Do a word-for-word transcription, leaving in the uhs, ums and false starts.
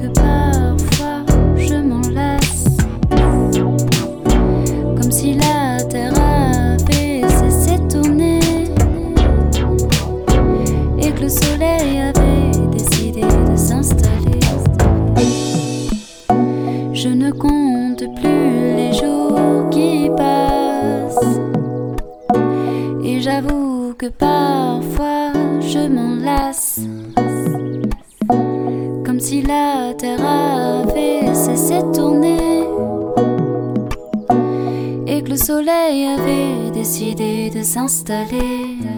que parfois je m'en lasse, comme si la terre avait cessé de tourner et que le soleil avait décidé de s'installer. Je ne compte plus les jours qui passent, et j'avoue que parfois je m'en lasse, comme si la terre avait cessé de tourner et que le soleil avait décidé de s'installer.